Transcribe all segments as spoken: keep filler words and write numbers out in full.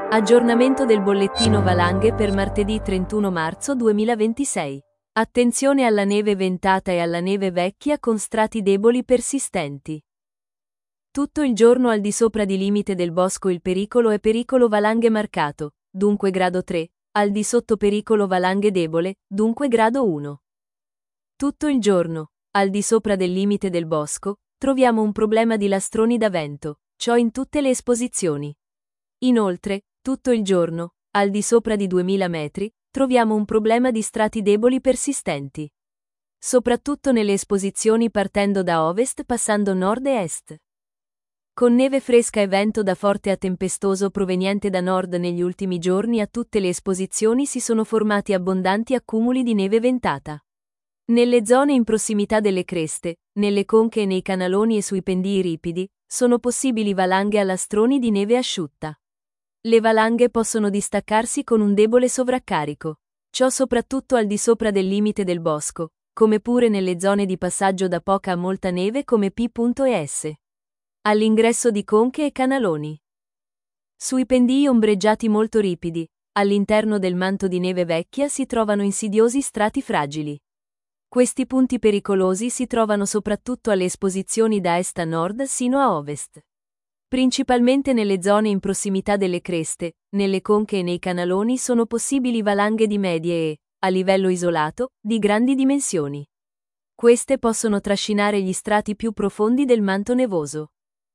Aggiornamento del bollettino valanghe per martedì trentuno marzo duemilaventisei. Attenzione alla neve ventata e alla neve vecchia con strati deboli persistenti. Tutto il giorno al di sopra di limite del bosco il pericolo è pericolo valanghe marcato, dunque grado tre, al di sotto pericolo valanghe debole, dunque grado uno. Tutto il giorno, al di sopra del limite del bosco, troviamo un problema di lastroni da vento, ciò in tutte le esposizioni. Inoltre, tutto il giorno, al di sopra di duemila metri, troviamo un problema di strati deboli persistenti. Soprattutto nelle esposizioni partendo da ovest passando nord e est. Con neve fresca e vento da forte a tempestoso proveniente da nord negli ultimi giorni a tutte le esposizioni si sono formati abbondanti accumuli di neve ventata. Nelle zone in prossimità delle creste, nelle conche e nei canaloni e sui pendii ripidi, sono possibili valanghe a lastroni di neve asciutta. Le valanghe possono distaccarsi con un debole sovraccarico. Ciò soprattutto al di sopra del limite del bosco, come pure nelle zone di passaggio da poca a molta neve come P e S. All'ingresso di conche e canaloni. Sui pendii ombreggiati molto ripidi, all'interno del manto di neve vecchia si trovano insidiosi strati fragili. Questi punti pericolosi si trovano soprattutto alle esposizioni da est a nord sino a ovest. Principalmente nelle zone in prossimità delle creste, nelle conche e nei canaloni sono possibili valanghe di medie e, a livello isolato, di grandi dimensioni. Queste possono trascinare gli strati più profondi del manto nevoso.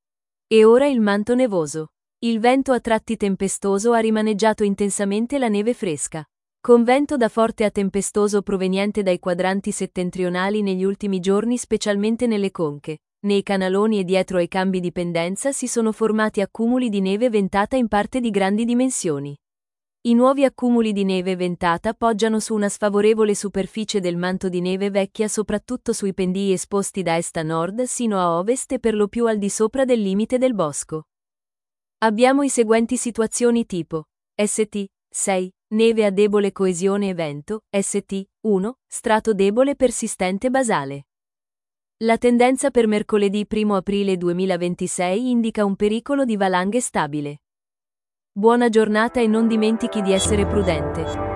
E ora il manto nevoso. Il vento a tratti tempestoso ha rimaneggiato intensamente la neve fresca. Con vento da forte a tempestoso proveniente dai quadranti settentrionali negli ultimi giorni specialmente nelle conche. Nei canaloni e dietro ai cambi di pendenza si sono formati accumuli di neve ventata in parte di grandi dimensioni. I nuovi accumuli di neve ventata poggiano su una sfavorevole superficie del manto di neve vecchia soprattutto sui pendii esposti da est a nord sino a ovest e per lo più al di sopra del limite del bosco. Abbiamo i seguenti situazioni tipo S T sei, neve a debole coesione e vento, S T uno, strato debole persistente basale. La tendenza per mercoledì primo aprile duemilaventisei indica un pericolo di valanghe stabile. Buona giornata e non dimentichi di essere prudente.